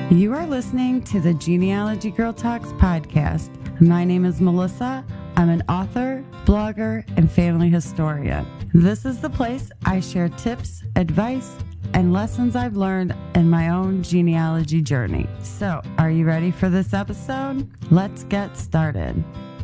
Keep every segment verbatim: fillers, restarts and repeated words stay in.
You are listening to the Genealogy Girl Talks podcast. My name is Melissa. I'm an author, blogger, and family historian. This is the place I share tips, advice, and lessons I've learned in my own genealogy journey. So, are you ready for this episode? Let's get started.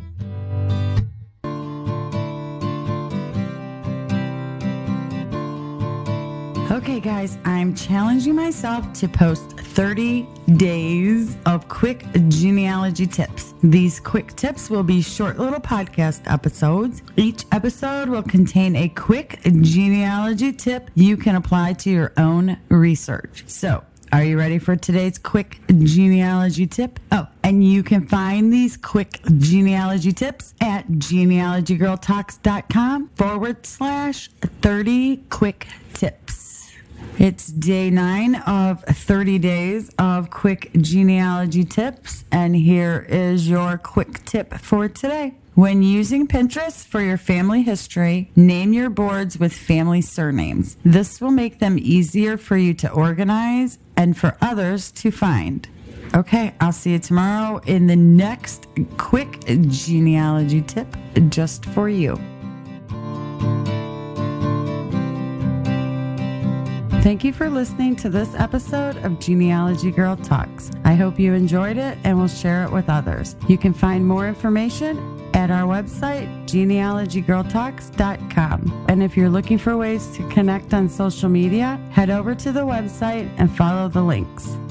Okay, guys, I'm challenging myself to post thirty days of quick genealogy tips. These quick tips will be short little podcast episodes. Each episode will contain a quick genealogy tip you can apply to your own research. So, are you ready for today's quick genealogy tip? Oh, and you can find these quick genealogy tips at genealogygirltalks.com forward slash 30 quick tips. It's day nine of thirty days of quick genealogy tips, and here is your quick tip for today. When using Pinterest for your family history, name your boards with family surnames. This will make them easier for you to organize and for others to find. Okay, I'll see you tomorrow in the next quick genealogy tip just for you. Thank you for listening to this episode of Genealogy Girl Talks. I hope you enjoyed it and will share it with others. You can find more information at our website, genealogy girl talks dot com. And if you're looking for ways to connect on social media, head over to the website and follow the links.